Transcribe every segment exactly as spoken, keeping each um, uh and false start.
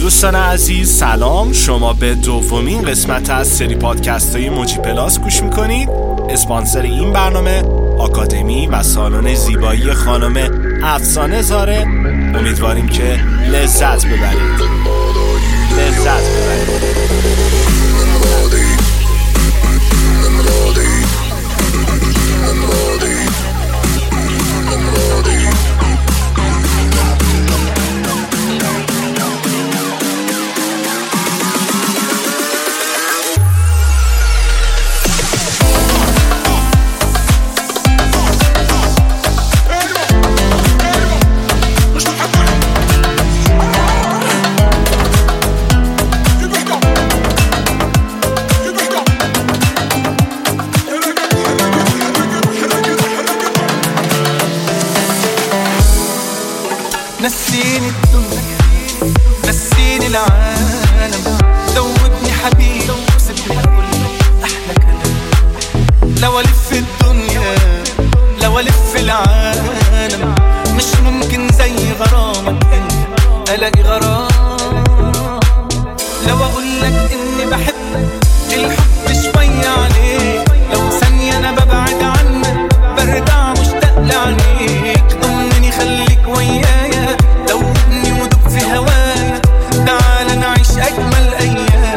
دوستان عزیز سلام، شما به دومین قسمت از سری پادکست های موجی پلاس گوش میکنید. اسپانسر این برنامه آکادمی و سالن زیبایی خانم افسانه زاره. امیدواریم که لذت ببرید لذت ببرید نسيني الدنيا نسيني العالم ذوبني حبيبي وسيبني اقول احلى كلام. لو الف الدنيا لو الف العالم مش ممكن زي غرامك انت الاقي غرام. لو اقول لك اني بحبك الحب شوية عليك، لو ثانية انا ببعد عنك برجع مشتاق لعينيك. ضمني خليك ويايا دوبني ودوب في هوايا، تعال نعيش أجمل أيام.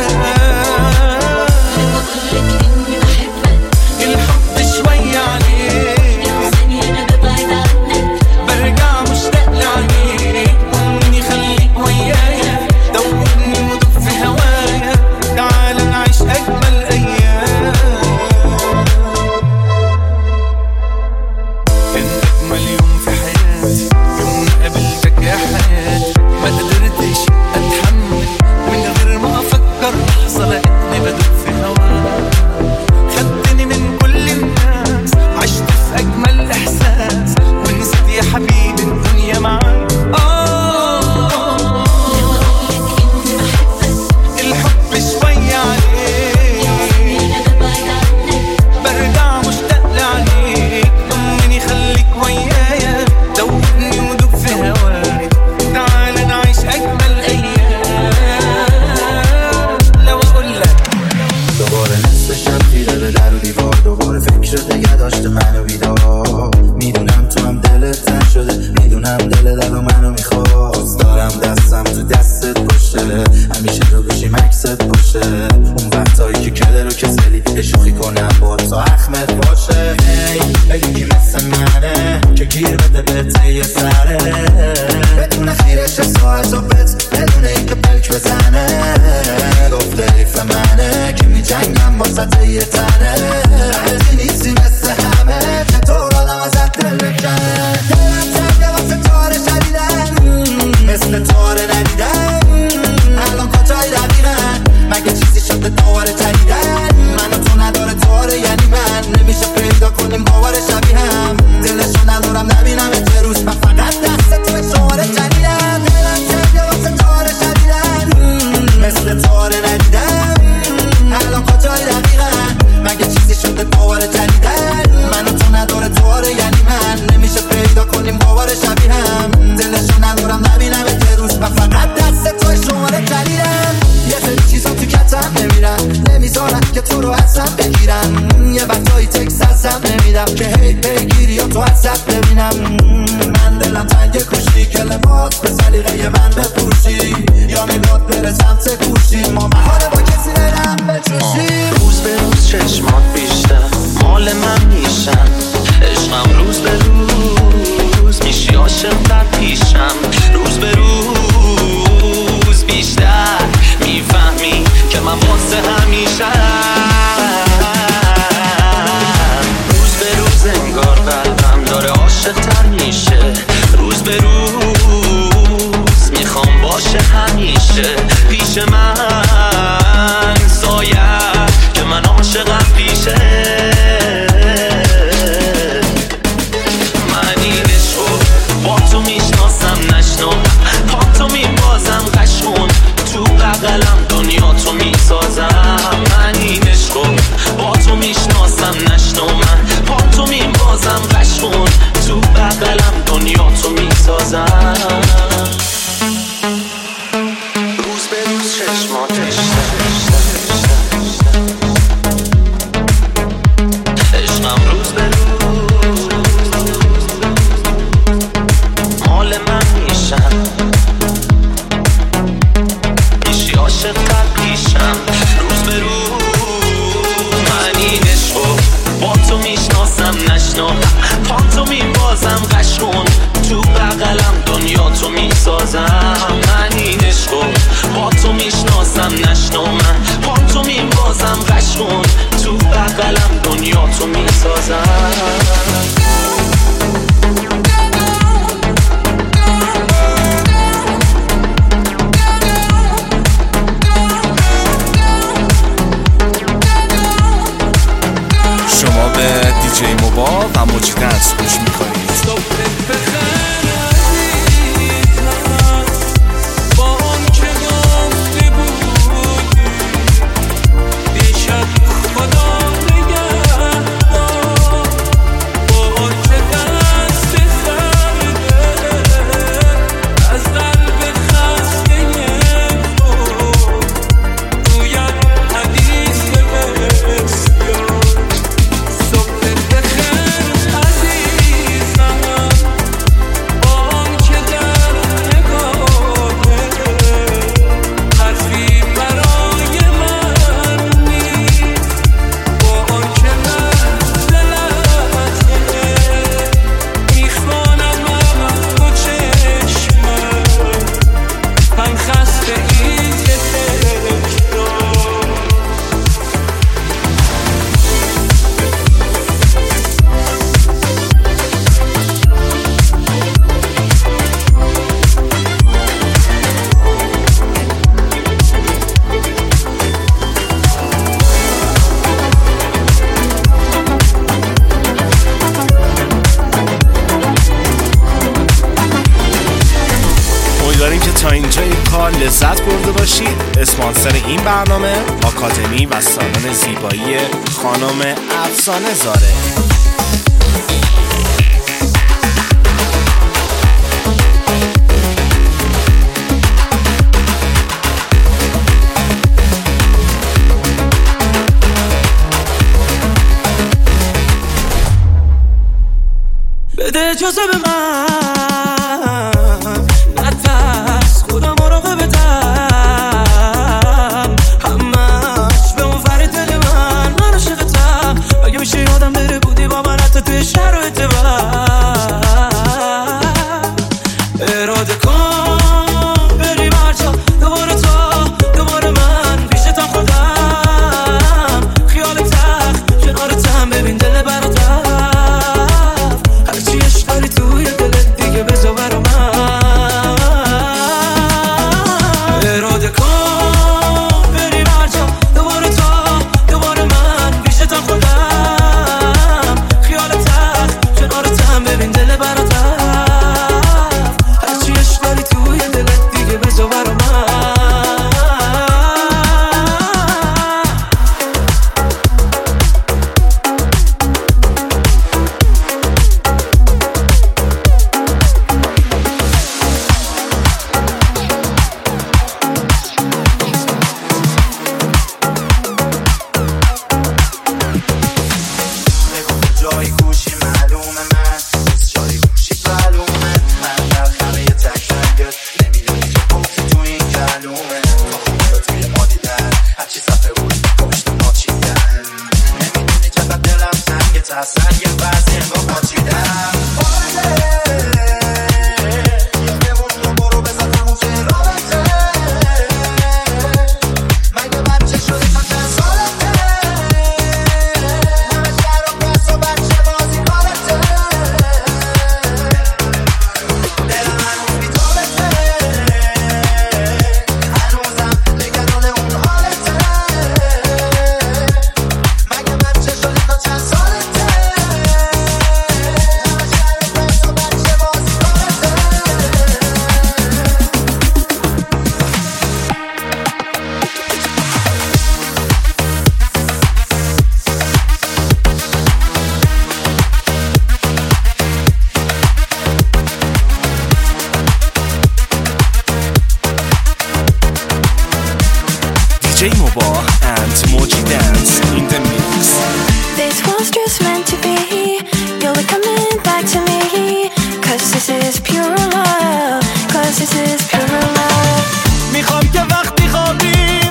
بقولك إني بحبك الحب شوية عليك، لو ثانية أنا ببعد عنك برجع مشتاق لعينيك. ضمني خليك ويايا دوبني ودوب في هوايا، تعال نعيش أجمل أيام. كان أجمل يوم في حياتي يوم قابلتك يا حياتي، ما قدرتش اتحمل من غير ما افكر لحظه لقيتني بدوب في هواك. خدتني من كل الناس عشت في اجمل احساس، ونسيت يا حبيبي الدنيا معاك. اه الحب شويه عليك، برجع مشتاق لعينيك. ضمني خليك ويايا دوبني ودوب في هواك، تعال نعيش أجمل أيام. لو أقول لك دوباره نصف شب تیره به در و دیوار، دوباره فکرت نگه داشته منو بیدار. میدونم تو هم دلت تن شده، میدونم دلت الان منو میخواست. دارم دستم تو دستت باشه، همیشه رو بشیم عکست باشه. اون وقتایی که کله رو کسلی اشوخی کنم با تا اخمت باشه. هی بگی کی مثل منه که گیر بده بهت یه سره، بدون خیرش ساعت و بت بدون این که بلک بزنه. گفته حیف منه که می جنگم با سطح یه تنه. عزی نیستی مثل همه چطور آدم ازت دل بکنه. دلم تبه واسه تاره شدیدن مثل تاره ندیدن. الان کجای دقیقن مگه چیزی شده دواره جدیدن. من و تو نداره تاره یعنی من نمیشه پیدا کنیم باور شبیه هم. دلشو ندارم نبینم چه روز من فقط دست توی شماره جدیدن. دلم تبه واسه تاره شدیدن مثل تاره ندیدن. الان کجای دقیقن مگه چیزی شده باور جدیدن. من و تو نداره تاره یعنی من نمیشه پیدا کنیم باور شبیه هم. دلشو ندارم نبینم چه روز من فقط دست توی شماره جدیدن. یه سری چیزا تو کتم نمیرن، نمیذارن که تو رو ازم بگیرن. یه وقتایی تکس ازم نمیدم که هی بگیری یا تو ازت ببینم. من دلم تنگ کشتی کلمات به سلیقه من بپوشی، یا نگات بره سمت گوشی. ما محاله با کسی نرم بجوشی. روز به روز چشمات بیشتر مال من میشن، عشقم روز به روز میشی عاشق در پیشم. روز به روز بیشتر میفهمی که من واسه همیشه. روز به روز انگار قلبم داره عاشق تر میشه. روز به روز میخوام باشه همیشه پیش من. سایه که من عاشقم پیشه. من این عشقو با تو میشناسم نشنو، پا تو میبازم قشقون تو بغلم دنیا تو میسازم. من این عشقو با تو میشناسم نشنو، من پا تو میبازم قشقون تو بغلم دنیا تو میسازم. قبلیشم روز به روز. من این عشقو با تو میشناسم نشناختم، پام تو میبازم قشقون تو بغلم دنیا تو میسازم. من این عشقو با تو میشناسم نشنامم، پام تو میبازم قشقون تو بغلم دنیا تو میسازم. شما به دیجی موبا و موجی دنس گوش میکنید. داریم که تا اینجای کار لذت برده باشید. اسپانسر این برنامه آکادمی و سالن زیبایی خانم افسانه زاره. بده اجازه به من D J Moba and Moji Dance in the mix. This was just meant to be. You'll be coming back to me. Cause this is pure love. Cause this is pure love. میخوام که وقتی خوابی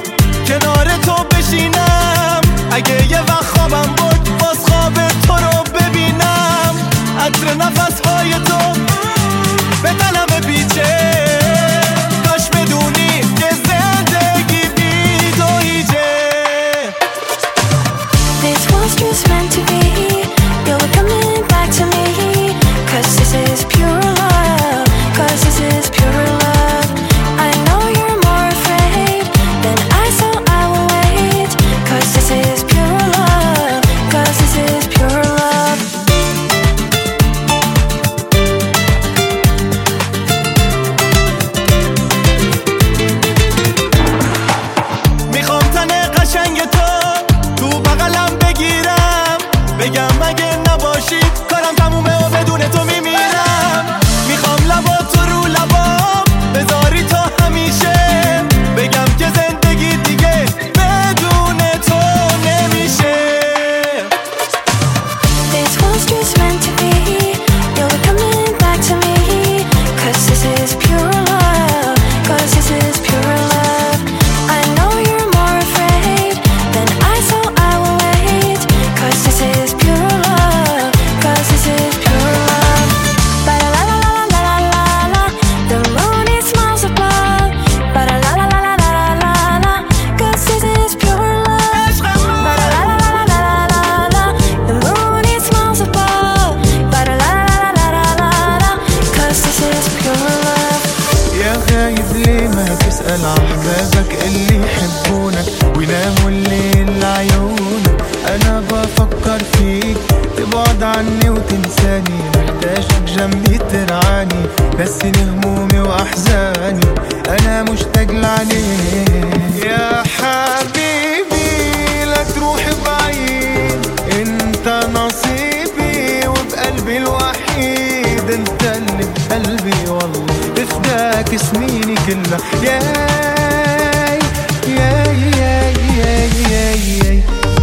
تسأل أحبابك اللي يحبونك ويناموا الليل لعيونك. أنا بفكر فيك تبعد عني وتنساني، محتاجك جنبي ترعاني، نسيني همومي وأحزاني، أنا مشتاق لعينيك يا حبيبي. لا تروح بعيد، انت نصيبي وبقلبي الوحيد، انت اللي بقلبي والله بفداك سنيني كلها. ياي ياي ياي ياي ياي ياي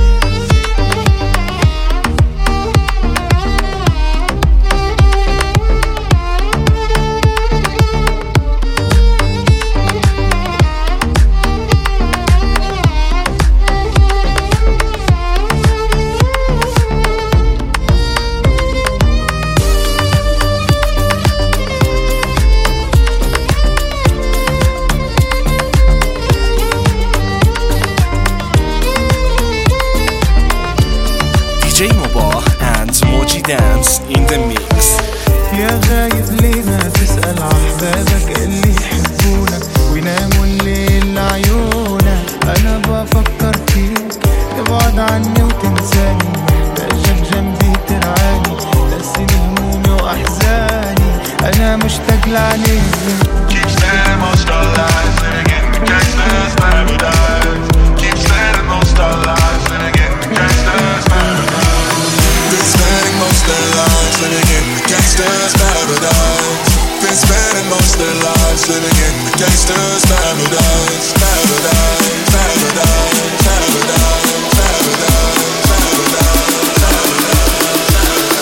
D J Mubah and Moji Dance in the mix. يا غايب ليه ما تسأل أحبابك اللي يحبونك ويناموا الليل لعيونك. أنا بفكر فيك تبعد عني وتنساني، محتاجك جنبي ترعاني، نسيني همومي وأحزاني، أنا مشتاق لعينيك. Keep saying most our lives, living in the gangster's paradise. Keep saying most our lives, living in the gangster's paradise. Been spending most their lives living in the gangster's paradise. Been spending most their lives living in the gangster's paradise. Paradise, paradise, paradise, paradise, paradise, paradise.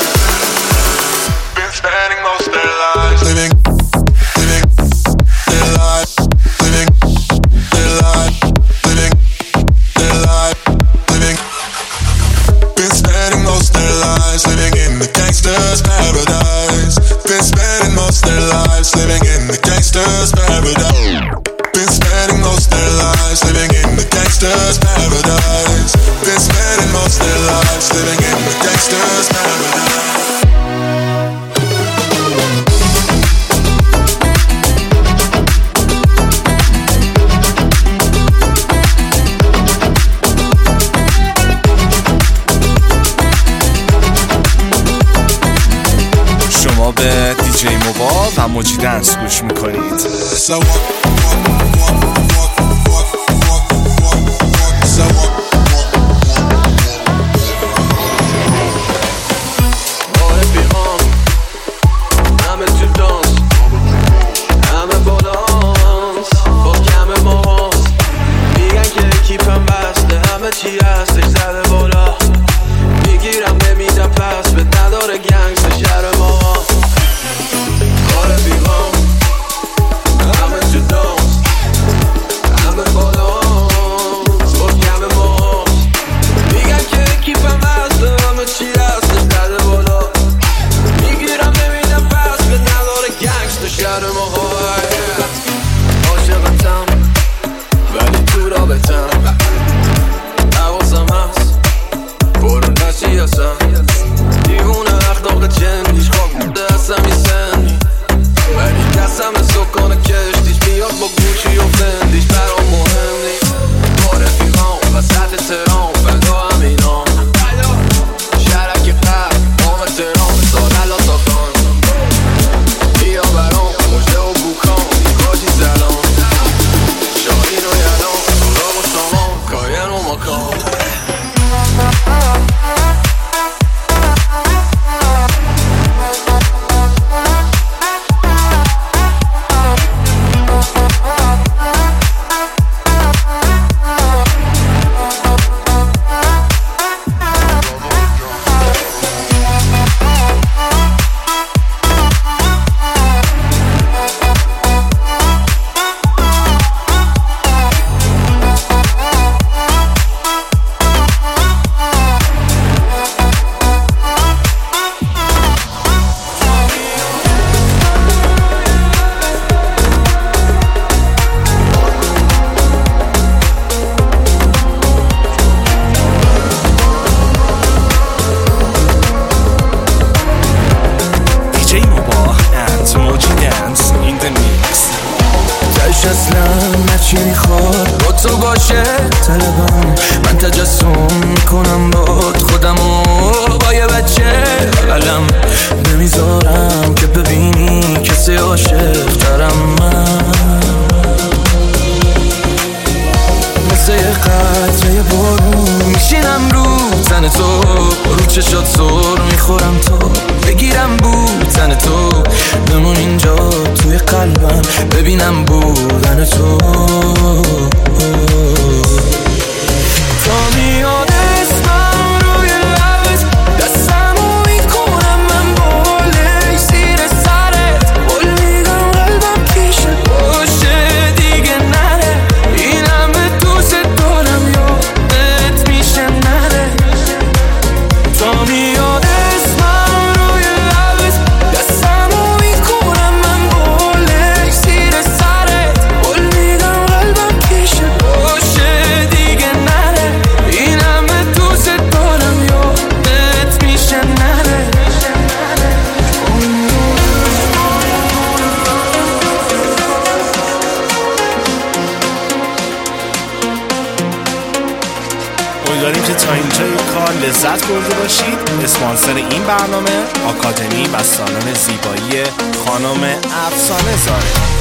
Been spending most their lives living, living their life, living their life, living their life, living. Been spending most their lives living in the gangster's paradise. Been spending most their lives living in the gangster's paradise. Been spending most their lives living in the gangster's paradise. Been spending most their lives living in the gangster's paradise. شما به دی جی موبا و موجی دنس گوش میکنید. So walk, walk, walk, walk, walk, walk, walk, walk. So walk, walk, با رفیقام همه تو دانس، همه بالانس با کم ماهاست، میگن که کیپم بسته همه چی هستش زده بالا، میگیرم نمیدم پس به نداره گنگس شهر ما. با رفیقام همه تو دانس، همه بالانس با کم ماهاست، میگن که کیپم بسته همه چی هستش زده بالا، میگیرم نمیدم پس به نداره گنگس شهر ما. عاشقتم ولی تو رابطم، حواسم هست برون نشی اصلا، دیوونه اخلاق جندیش خاک بوده هستم این سنی، ولی دستم سکانه کشتیش بیاد با گوشی و فندیش برام مهم نیست. با رفیقام وسط تهران فدا همینام، شرک قرد مام تهران ساللا تا خان، بیا برام مجده و بوکان کاجی سلام، شاهین و یلان سراغ و سامان کاین و مکان. روش اصلا نچی میخواد با تو باشه طلبم من تجسم میکنم باد خودمو با یه بچه بغلم نمیذارم که ببینی کسی عاشق ترم من مثل یه قطره بارون میشینم رو تن تو رو چشات سر میخورم تو بگیرم بود تن تو بمون اینجا توی قلبم ببینم بودن تو تا میاد اسمم روی لبت دستمو میکنم من باله زیر سرت بول میگم قلبم پیشه باشه دیگه نره اینم به دوست دارم یادت میشه نره تا میاد اسمم روی لبت دستمو میکنم من باله زیر سرت بول میگم قلبم پیشه باشه دیگه نره اینم به دوست دارم یادت میشه نره امیدواریم که تا اینجای کار لذت برده باشید. اسپانسر این برنامه آکادمی و سالن زیبایی خانم افسانه زاره.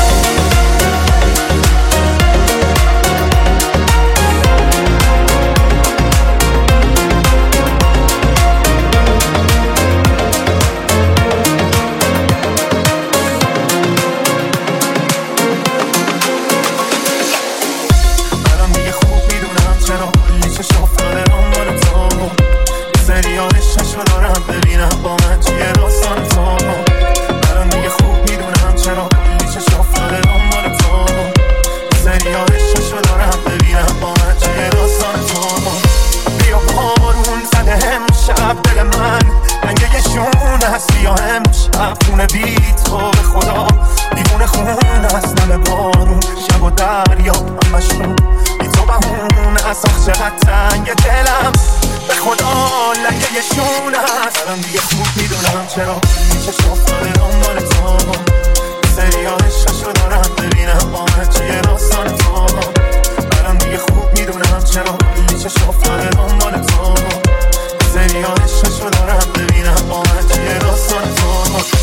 الان دیگه خوب میدونم چرا کلی چشم افتاده دنبال تو سریالش چشم دارم ببینم با من چیه داستان تو الان دیگه خوب میدونم چرا کلی چشم افتاده دنبال تو سریالش چشم دارم ببینم با من چیه داستان تو بیا بارون زده امشب دل من رنگه یه شون هست بیا امشب خونه بی تو به خدا دیوونه خون هست دل بارون شب و دریا همشون بی تو بهونه از آخ چقدر تنگ دلم به خدا لنگه یه شون هست الان دیگه خوب میدونم چرا چشم افتاده دنبال تو سریالش چشم دارم ببینم با من چیه داستان تو الان دیگه خوب میدونم چرا چشم افتاده دنبال تو سریالش چشم دارم ببینم با من چیه داستان تو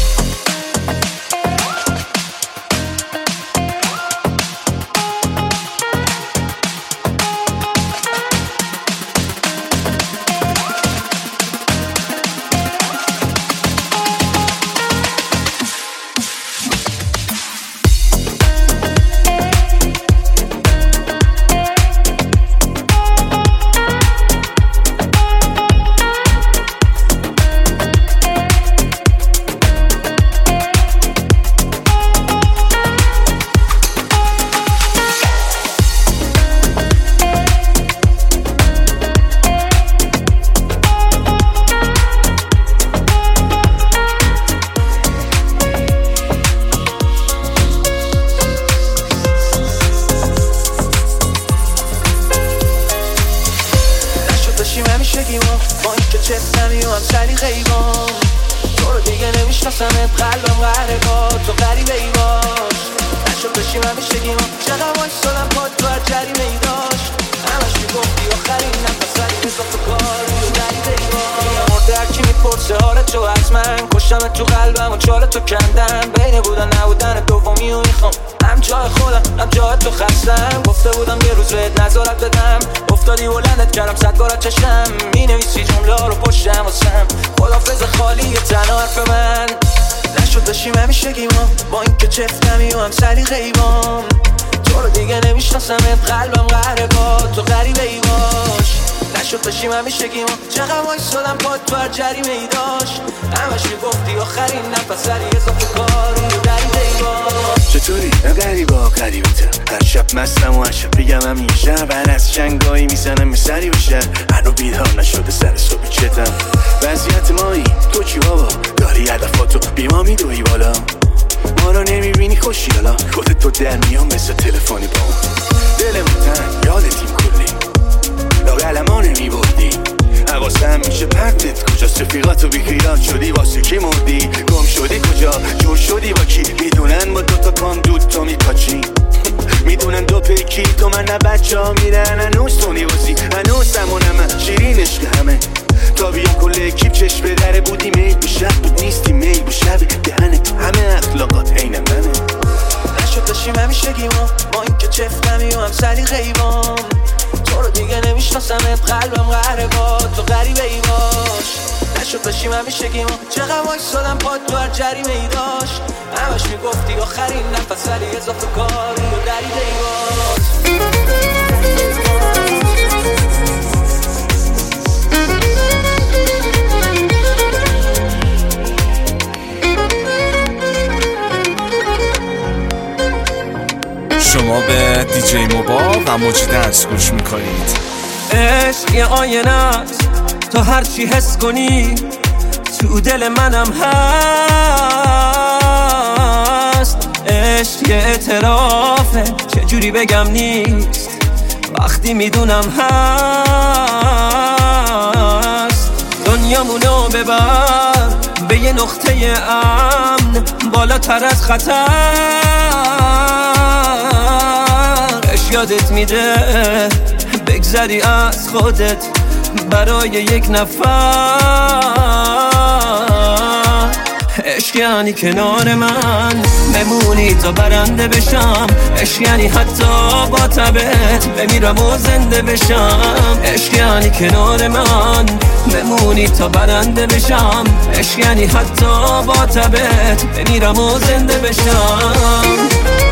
با این که چفتمی و هم سری خیبان تو رو دیگه نمیشناسمت قلبم قهره با تو غریبه ای باش نشد بشیم همیشگی ما چقدر وایستادم پاد تو هر جریمه ای داشت همش میگفتی آخرین نفس ولی اضافه کاری و غریبه ای باش مرده هرکی میپرسه حالت تو حتما کشتمت تو قلبم و چال تو کندم بین بودن نبودن دومی و میخوام هم جای خودم هم جای تو خستم گفته بودم یه روز بهت نظارت بدم افتادی بلندت کردم صد بارت چشم مینویسی جمله ها رو پشتم واسم خدافظ خالی تنها حرف من نشد داشتیم همیشگی ما با این که چفتمی و هم سری خیبان تو رو دیگه نمیشناسمت قلبم قهره با تو غریبه ای باش نشد داشتیم همیشگی ما چقدر وایستادم پاد تو هر جریمه ای داشت همش میگفتی آخرین نفس ولی اضافه کاری و غریبه ای باش چطوری؟ نه غریبا غریبتم هر شب مستم و هر شب بگم هم این شب هر از چنگایی میزنم یه سری بشه هنو بیدار نشده سر صبح چتم وضعیت مایی تو چی بابا داری هدفاتو بیما میدوی بالا ما رو نمیبینی خوشی حالا خودت تو در میام مثل تلفنی با دلمون تنگ یادتیم کلی لاغلما نمیبردی حواسم میشه پرتت کجاست رفیقاتو بیخیال شدی واسه کی مردی گم شدی کجا جور شدی با کی میدونن با دوتا کام دود تو میپاچی جا میرن هنوز تونی بازی هنوز سمونم شیرین عشق همه تا بیام کل اکیب چشم به دره بودی میل به شب بود نیستی میل به شب دهنه همه اخلاقات عین منه نشد داشتیم همیشگیما با این که چفتمی و هم سری غیبام تو رو دیگه نمیشناسمت قلبم قهره با تو غریبه ای باش نشد داشتیم همیشگیما چقدر وایسادم پاد تو هر جریمه ای داشت همش میگفتی آخرین نفس ولی اضافه کاری و دریده ای باش شما به دیجی موبا و موجی دنس گوش میکنید. عشق یه آینه است تو هرچی حس کنی تو دل منم هست. عشق یه اعترافه چجوری بگم نیست وقتی میدونم هست. دنیامونو ببر به یه نقطه امن بالاتر از خطر. یادت میده بگذری از خودت برای یک نفر. عشق یعنی کنار من بمونی تا برنده بشم. عشق یعنی حتی با تبت بمیرم و زنده بشم. عشق یعنی کنار من بمونی تا برنده بشم. عشق یعنی حتی با تبت بمیرم و زنده بشم.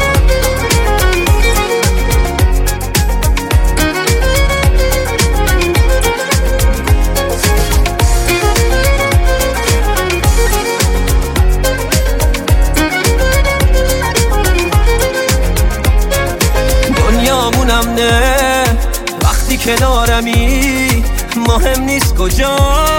نه وقتی کنارمی مهم نیست کجا.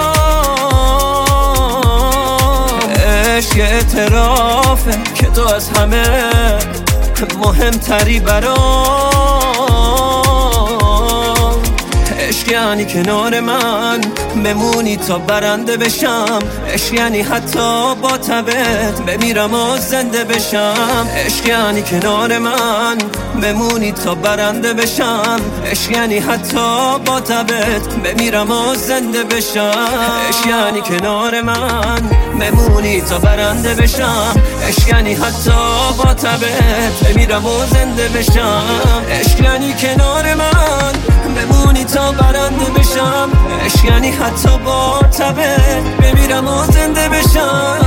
عشق اعترافه که تو از همه مهمتری برام. عشق یعنی کنار من بمونی تا برنده بشم. عشق یعنی حتی با تبت بمیرم و زنده بشم. عشق یعنی کنار من بمونی تا برنده بشم. عشق یعنی حتی با تبت بمیرم و زنده بشم. عشق یعنی کنار من بمونی تا برنده بشم. عشق یعنی حتی با تبت بمیرم و زنده بشم. عشق یعنی کنار من بمونی تا برنده بشم. عشق یعنی حتی با تبت بمیرم و زنده بشم.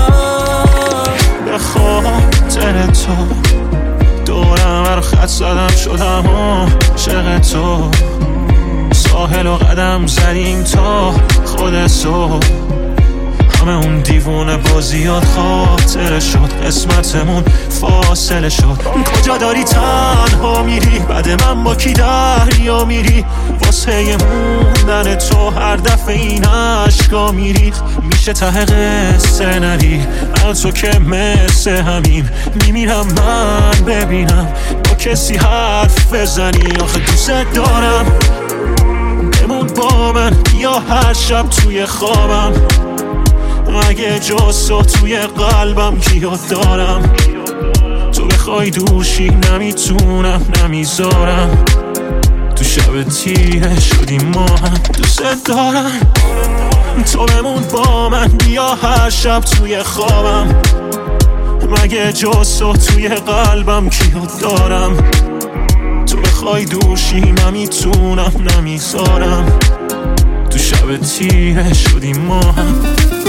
به خاطر تو دورم هر خط زدم شدم عاشق تو. ساحل و قدم زدیم تا خود تو. همه اون دیوونه بازیات خاطره شد. قسمتمون فاصله شد. کجا داری تنها میری بعد من با کی دریا میری. واسه موندن تو هر دفعه این عشقا میری. میشه ته قصه نری از تو که مثل همین میمیرم من ببینم با کسی حرف بزنی. آخه دوست دارم بمون با من یا هر شب توی خوابم. اگه جز تو توی قلبم کیات دارم. تو بخوای دوشی نمیتونم نمیذارم. تو شب تیره شدیم ما هم دوست دارم. تو بمون با من بیا هر شب توی خوابم. مگه جز تو توی قلبم کیات دارم. تو بخوای دوشی نمیتونم نمیذارم. تو شب تیره شدیم ما هم.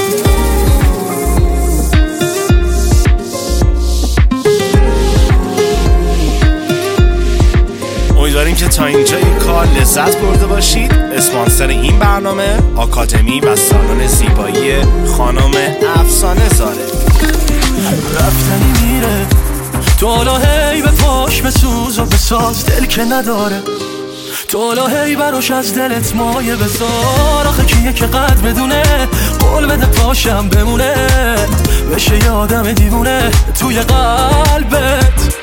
امیدواریم که تا اینجای کار لذت برده باشید. اسپانسر این برنامه آکادمی و سالن زیبایی خانم افسانه زاره. رفتنی میره تو هی به پاش بسوز و بساز دل که نداره. تو هی براش از دلت مایه بذار. آخه کیه که قد بدونه قول بده پاشم بمونه. بشه یه آدم دیوونه توی قلبت.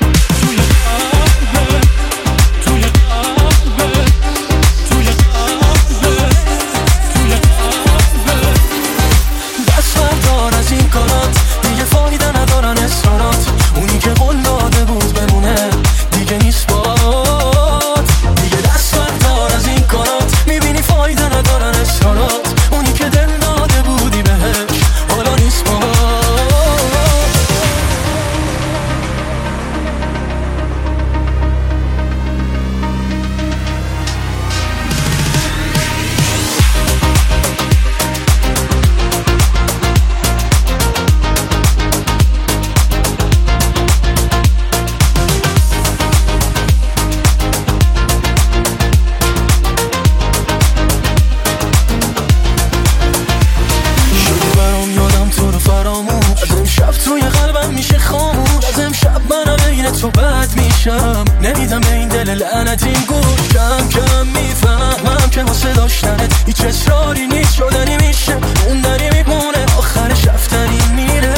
بشم، نمیدم به این دل لعنتی گوش. کم کم میفهمم که واسه داشتنت هیچ اصراری نیست، شدنی میشه موندنی میمونه، آخرش رفتنی میره.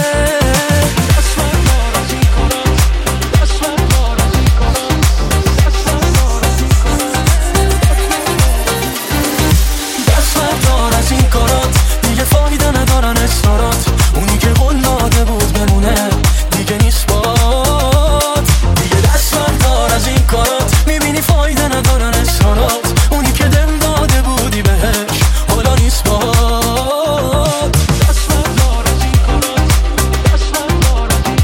دست بردار از این کارات، دیگه فایده ندارن اصرارات. اونی که قول داده بود بمونه دیگه نیست باد. دیگه دست بردار از این کارات، میبینی فایده ندارن اصرارات. اونی که دل داده بودی بهش حالا نیست باد. دست بردار از این کارات، دست بردار از این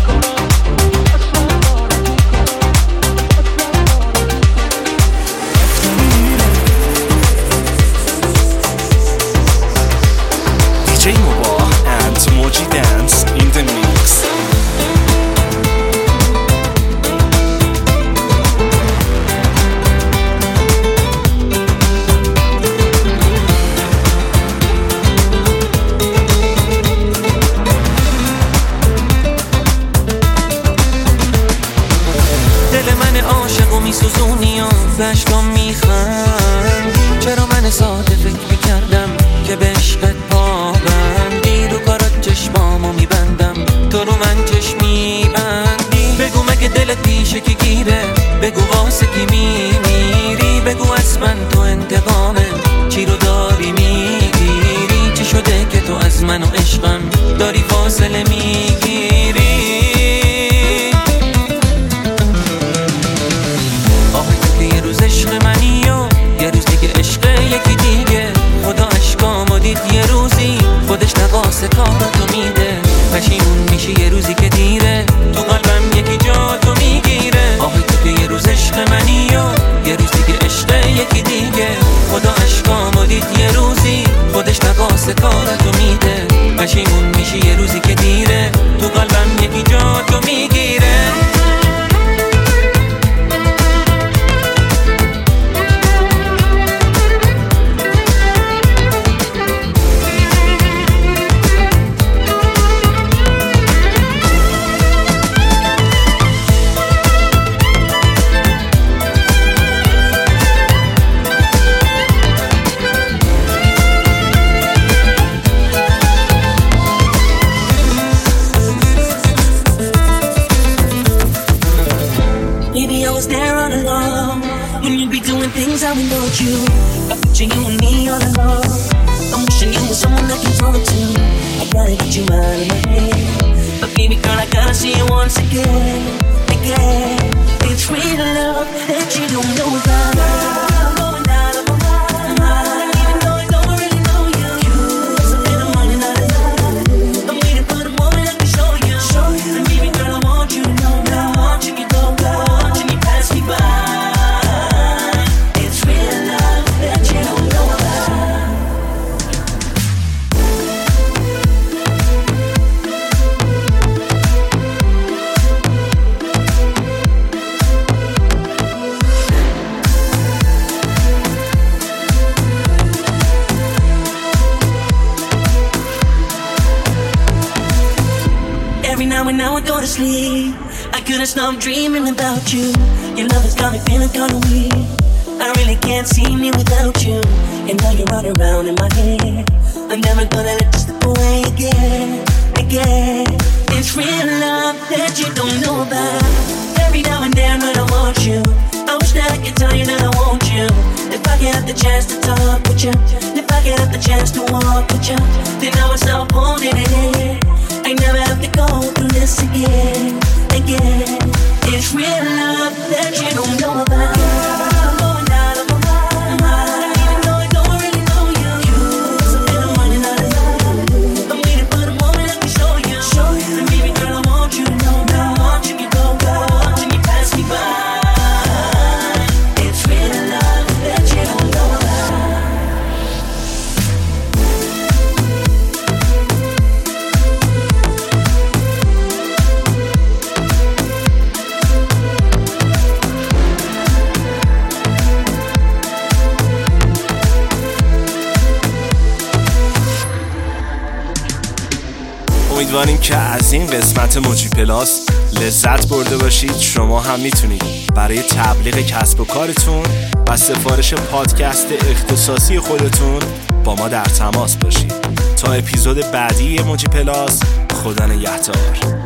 دی جی Mubah and Moji Dance in the mix. دل من عاشقو میسوزونی و بشکام میخندی. چرا من ساده فکر میکردم که به عشقت پابندی، رو کارات چشمامو میبندم تو رو من چشم میبندی. بگو مگه دلت پیشه که گیره، بگو واسه کی میمیری، بگو از من تو انتقامه چی رو داری میگیری. چی شده که تو از من و عشقم داری فاصله میگیری؟ آه تو که یه روز عشق منی و یه روز دیگه عشق یکی دیگه. خدا عشقامو دید یه روزی خودش نقاس کاراتو میده. پشیمون میشی یه روزی که دیره، تو قلبم یکی جا تو میگیره. آه تو که یه روز عشق منی و یه روز دیگه عشق یکی دیگه. خدا عشقامو دید یه روزی خودش نقاس کاراتو میده. پشیمون میشی یه روزی که دیره، تو قلبم یکی جا تو میگیره. Maybe I was there all along when you'd be doing things I without you. I picture you and me all alone. I'm wishing you were someone I can talk to. I gotta get you out of my head, but baby girl, I gotta see you once again, again. It's real love that you don't know about. Every now and now I go to sleep, I couldn't stop dreaming about you. Your love has got me feeling kinda weird. I really can't see me without you. And now you're right around in my head. I'm never gonna let you slip away again, again. It's real love that you don't know about. Every now and then when I want you, I wish that I could tell you that I want you. If I get the chance to talk with you, if I get the chance to walk with you, then I would stop holding it in. I never have to go through this again, again. It's real love that you don't know about. I'm going out of my mind, even though I don't really know you. Something I'm running out of time. I'm waiting for the moment I can show you. And baby girl, I want you to know now. Watching you go by, watching you pass me by. It's real love that you don't know about. امیدواریم که از این قسمت موجی پلاس لذت برده باشید. شما هم میتونید برای تبلیغ کسب و کارتون و سفارش پادکست اختصاصی خودتون با ما در تماس باشید. تا اپیزود بعدی موجی پلاس، خدا نگهدار.